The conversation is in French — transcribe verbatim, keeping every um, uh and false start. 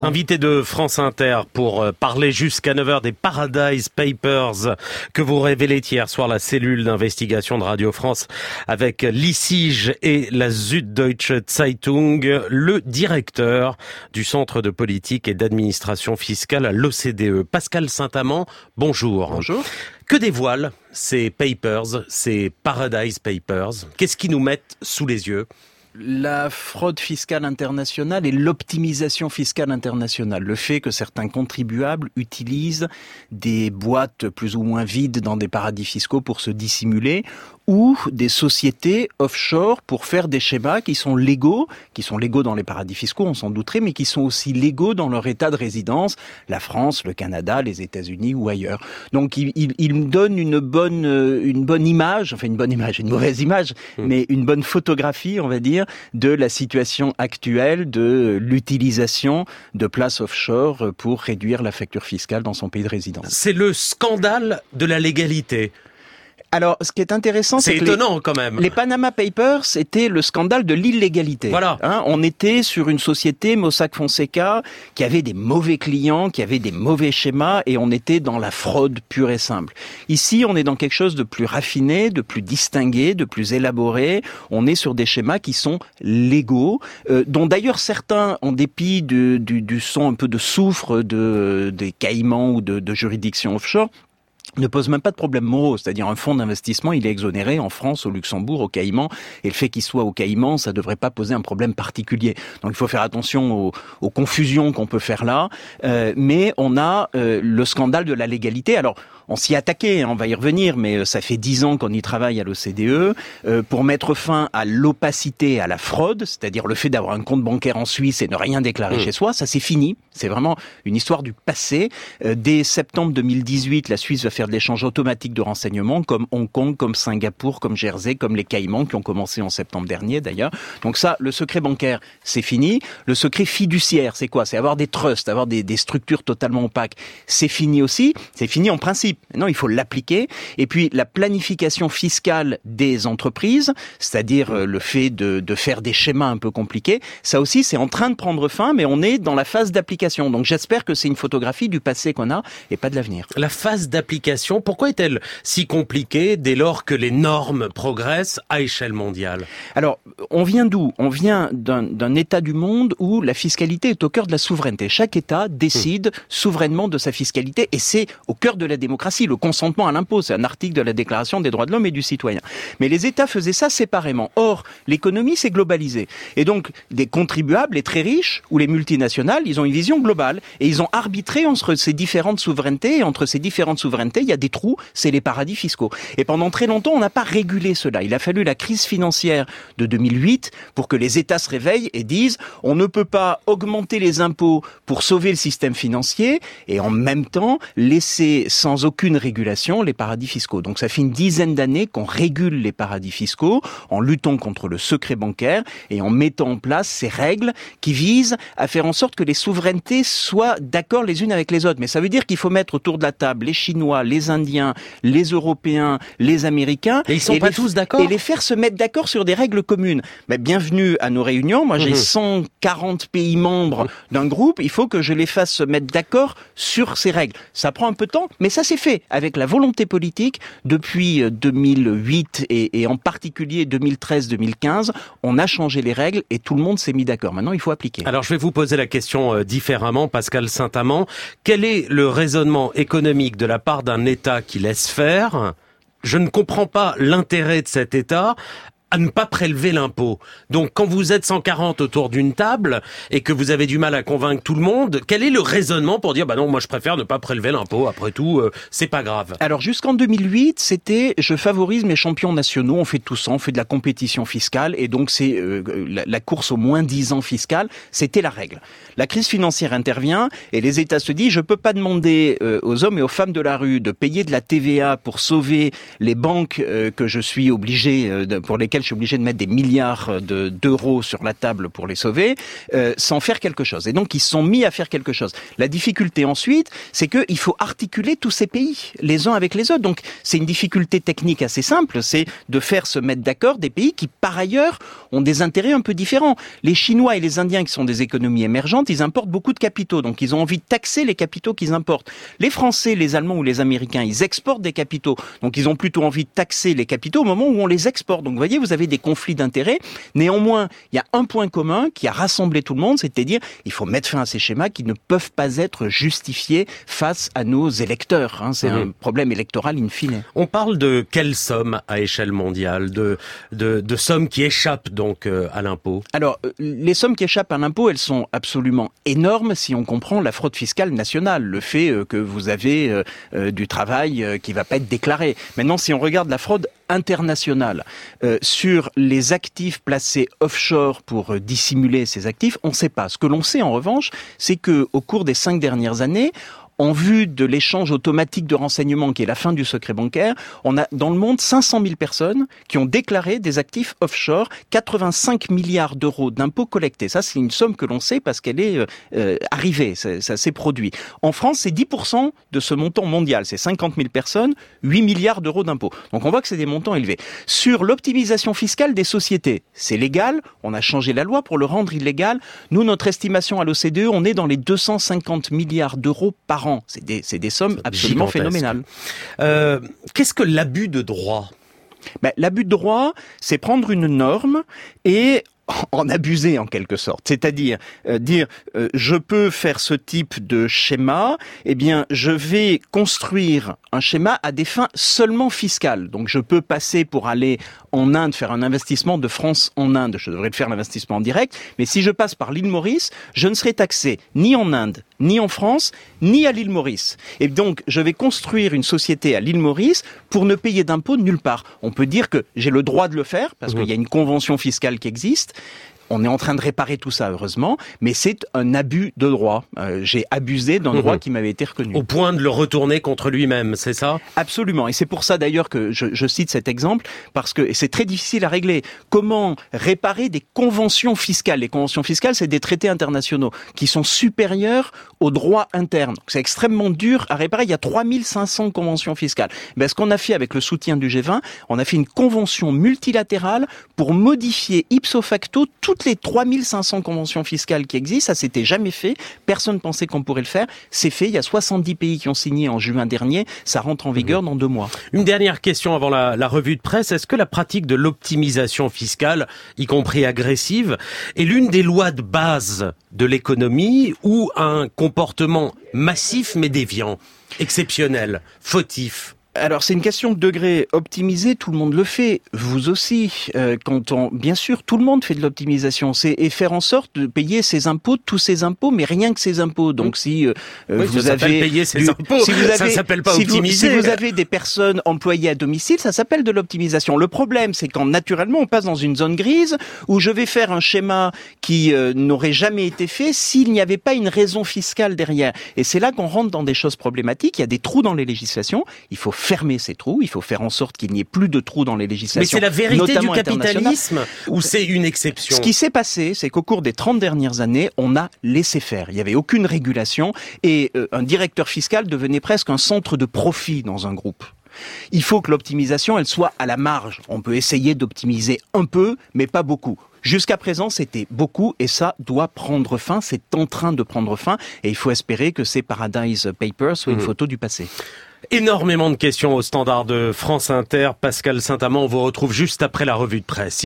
Invité de France Inter pour parler jusqu'à neuf heures des Paradise Papers que vous révélez hier soir la cellule d'investigation de Radio France avec l'I C I G et la Süddeutsche Zeitung, le directeur du Centre de politique et d'administration fiscale à l'O C D E. Pascal Saint-Amand, bonjour. Bonjour. Que dévoilent ces papers, ces Paradise Papers? Qu'est-ce qu'ils nous mettent sous les yeux? La fraude fiscale internationale et l'optimisation fiscale internationale. Le fait que certains contribuables utilisent des boîtes plus ou moins vides dans des paradis fiscaux pour se dissimuler, ou des sociétés offshore pour faire des schémas qui sont légaux, qui sont légaux dans les paradis fiscaux, on s'en douterait, mais qui sont aussi légaux dans leur état de résidence, la France, le Canada, les États-Unis ou ailleurs. Donc il, il, il me donne une bonne, une bonne image, enfin une bonne image, une mauvaise image, mmh. mais une bonne photographie, on va dire, de la situation actuelle de l'utilisation de places offshore pour réduire la facture fiscale dans son pays de résidence. C'est le scandale de la légalité. Alors, ce qui est intéressant, c'est, c'est que étonnant les, quand même. Les Panama Papers, c'était le scandale de l'illégalité. Voilà. Hein, on était sur une société, Mossack Fonseca, qui avait des mauvais clients, qui avait des mauvais schémas, et on était dans la fraude pure et simple. Ici, on est dans quelque chose de plus raffiné, de plus distingué, de plus élaboré. On est sur des schémas qui sont légaux, euh, dont d'ailleurs certains, en dépit du, du, du son un peu de soufre de, des caïmans ou de, de juridictions offshore, ne pose même pas de problème moraux, c'est-à-dire un fonds d'investissement, il est exonéré en France, au Luxembourg, au Caïmans, et le fait qu'il soit au Caïmans, ça devrait pas poser un problème particulier. Donc il faut faire attention aux, aux confusions qu'on peut faire là, euh, mais on a euh, le scandale de la légalité. Alors on s'y attaquait, on va y revenir, mais ça fait dix ans qu'on y travaille à l'O C D E euh, pour mettre fin à l'opacité, à la fraude, c'est-à-dire le fait d'avoir un compte bancaire en Suisse et ne rien déclarer mmh. chez soi, ça c'est fini. C'est vraiment une histoire du passé. Euh, dès septembre deux mille dix-huit, la Suisse va faire de l'échange automatique de renseignements, comme Hong Kong, comme Singapour, comme Jersey, comme les Caïmans, qui ont commencé en septembre dernier d'ailleurs. Donc ça, le secret bancaire, c'est fini. Le secret fiduciaire, c'est quoi? C'est avoir des trusts, avoir des, des structures totalement opaques. C'est fini aussi. C'est fini en principe. Non, il faut l'appliquer. Et puis la planification fiscale des entreprises, c'est-à-dire euh, le fait de, de faire des schémas un peu compliqués, ça aussi, c'est en train de prendre fin, mais on est dans la phase d'application. Donc j'espère que c'est une photographie du passé qu'on a et pas de l'avenir. La phase d'application, pourquoi est-elle si compliquée dès lors que les normes progressent à échelle mondiale? Alors, on vient d'où? On vient d'un, d'un État du monde où la fiscalité est au cœur de la souveraineté. Chaque État décide mmh. souverainement de sa fiscalité et c'est au cœur de la démocratie. Le consentement à l'impôt, c'est un article de la Déclaration des droits de l'homme et du citoyen. Mais les États faisaient ça séparément. Or, l'économie s'est globalisée. Et donc, des contribuables, les très riches ou les multinationales, ils ont une vision globale. Et ils ont arbitré entre ces différentes souverainetés. Et entre ces différentes souverainetés, il y a des trous, c'est les paradis fiscaux. Et pendant très longtemps, on n'a pas régulé cela. Il a fallu la crise financière de deux mille huit pour que les États se réveillent et disent on ne peut pas augmenter les impôts pour sauver le système financier et en même temps laisser sans aucune aucune régulation les paradis fiscaux. Donc ça fait une dizaine d'années qu'on régule les paradis fiscaux en luttant contre le secret bancaire et en mettant en place ces règles qui visent à faire en sorte que les souverainetés soient d'accord les unes avec les autres. Mais ça veut dire qu'il faut mettre autour de la table les Chinois, les Indiens, les Européens, les Américains. Et ils sont et pas les, tous d'accord? Et les faire se mettre d'accord sur des règles communes. Mais bienvenue à nos réunions. Moi, j'ai mmh. cent quarante pays membres d'un groupe. Il faut que je les fasse se mettre d'accord sur ces règles. Ça prend un peu de temps, mais ça s'est fait avec la volonté politique depuis deux mille huit et, et en particulier deux mille treize deux mille quinze. On a changé les règles et tout le monde s'est mis d'accord. Maintenant, il faut appliquer. Alors, je vais vous poser la question euh, différemment, Pascal Saint-Amand. Quel est le raisonnement économique de la part d'un État qui laisse faire? Je ne comprends pas l'intérêt de cet État à ne pas prélever l'impôt. Donc, quand vous êtes cent quarante autour d'une table et que vous avez du mal à convaincre tout le monde, quel est le raisonnement pour dire, bah non, moi je préfère ne pas prélever l'impôt, après tout, euh, c'est pas grave? Alors, jusqu'en deux mille huit, c'était, je favorise mes champions nationaux, on fait tout ça, on fait de la compétition fiscale, et donc c'est euh, la, la course au moins dix ans fiscal, c'était la règle. La crise financière intervient, et les États se disent, je peux pas demander euh, aux hommes et aux femmes de la rue de payer de la T V A pour sauver les banques euh, que je suis obligé, euh, de, pour lesquelles lesquels je suis obligé de mettre des milliards de, d'euros sur la table pour les sauver, euh, sans faire quelque chose. Et donc, ils se sont mis à faire quelque chose. La difficulté ensuite, c'est qu'il faut articuler tous ces pays, les uns avec les autres. Donc, c'est une difficulté technique assez simple, c'est de faire se mettre d'accord des pays qui, par ailleurs, ont des intérêts un peu différents. Les Chinois et les Indiens, qui sont des économies émergentes, ils importent beaucoup de capitaux. Donc, ils ont envie de taxer les capitaux qu'ils importent. Les Français, les Allemands ou les Américains, ils exportent des capitaux. Donc, ils ont plutôt envie de taxer les capitaux au moment où on les exporte. Donc, vous voyez, vous avez des conflits d'intérêts. Néanmoins, il y a un point commun qui a rassemblé tout le monde, c'est-à-dire il faut mettre fin à ces schémas qui ne peuvent pas être justifiés face à nos électeurs. Hein. C'est mmh. un problème électoral in fine. On parle de quelle somme à échelle mondiale, de, de, de sommes qui échappent donc euh, à l'impôt? Alors, euh, les sommes qui échappent à l'impôt, elles sont absolument énormes si on comprend la fraude fiscale nationale, le fait euh, que vous avez euh, euh, du travail euh, qui va pas être déclaré. Maintenant, si on regarde la fraude internationale euh, sur les actifs placés offshore pour euh, dissimuler ces actifs, on ne sait pas. Ce que l'on sait en revanche, c'est que au cours des cinq dernières années, en vue de l'échange automatique de renseignements qui est la fin du secret bancaire, on a dans le monde cinq cent mille personnes qui ont déclaré des actifs offshore, quatre-vingt-cinq milliards d'euros d'impôts collectés. Ça, c'est une somme que l'on sait parce qu'elle est euh, arrivée, ça, ça s'est produit. En France, c'est dix pour cent de ce montant mondial, c'est cinquante mille personnes, huit milliards d'euros d'impôts. Donc on voit que c'est des montants élevés. Sur l'optimisation fiscale des sociétés, c'est légal, on a changé la loi pour le rendre illégal. Nous, notre estimation à l'O C D E, on est dans les deux cent cinquante milliards d'euros par an. C'est des, c'est des sommes c'est absolument gigantesque. Phénoménales. Euh, qu'est-ce que l'abus de droit? Ben, l'abus de droit, c'est prendre une norme et en abuser en quelque sorte, c'est-à-dire euh, dire euh, je peux faire ce type de schéma, eh bien je vais construire un schéma à des fins seulement fiscales. Donc je peux passer pour aller en Inde faire un investissement de France en Inde, je devrais faire l'investissement en direct, mais si je passe par l'île Maurice, je ne serai taxé ni en Inde, ni en France, ni à l'île Maurice. Et donc je vais construire une société à l'île Maurice pour ne payer d'impôts nulle part. On peut dire que j'ai le droit de le faire parce mmh. qu'il y a une convention fiscale qui existe. On est en train de réparer tout ça, heureusement, mais c'est un abus de droit. Euh, j'ai abusé d'un mmh. droit qui m'avait été reconnu. Au point de le retourner contre lui-même, c'est ça? Absolument. Et c'est pour ça d'ailleurs que je, je cite cet exemple, parce que c'est très difficile à régler. Comment réparer des conventions fiscales? Les conventions fiscales, c'est des traités internationaux qui sont supérieurs au droit interne. Donc, c'est extrêmement dur à réparer. Il y a trois mille cinq cents conventions fiscales. Ben, ce qu'on a fait avec le soutien du G vingt, on a fait une convention multilatérale pour modifier ipso facto toutes les trois mille cinq cents conventions fiscales qui existent. Ça s'était jamais fait. Personne ne pensait qu'on pourrait le faire. C'est fait. Il y a soixante-dix pays qui ont signé en juin dernier. Ça rentre en vigueur mmh. dans deux mois. Une dernière question avant la, la revue de presse. Est-ce que la pratique de l'optimisation fiscale, y compris agressive, est l'une des lois de base de l'économie ou un comportement massif mais déviant, exceptionnel, fautif? Alors c'est une question de degré. Optimiser, tout le monde le fait, vous aussi. Euh, quand on, bien sûr, tout le monde fait de l'optimisation. C'est et faire en sorte de payer ses impôts, tous ses impôts, mais rien que ses impôts. Donc si euh, oui, vous ça avez payer ses du, impôts, si vous avez, ça s'appelle pas si optimiser. Vous, si vous avez des personnes employées à domicile, ça s'appelle de l'optimisation. Le problème, c'est quand naturellement on passe dans une zone grise où je vais faire un schéma qui euh, n'aurait jamais été fait s'il n'y avait pas une raison fiscale derrière. Et c'est là qu'on rentre dans des choses problématiques. Il y a des trous dans les législations. Il faut fermer ces trous, il faut faire en sorte qu'il n'y ait plus de trous dans les législations. Mais c'est la vérité du capitalisme ou c'est une exception? Ce qui s'est passé, c'est qu'au cours des trente dernières années, on a laissé faire. Il n'y avait aucune régulation et euh, un directeur fiscal devenait presque un centre de profit dans un groupe. Il faut que l'optimisation, elle soit à la marge. On peut essayer d'optimiser un peu, mais pas beaucoup. Jusqu'à présent, c'était beaucoup et ça doit prendre fin. C'est en train de prendre fin et il faut espérer que ces Paradise Papers soient une mmh. photo du passé. Énormément de questions au standard de France Inter. Pascal Saint-Amand, on vous retrouve juste après la revue de presse.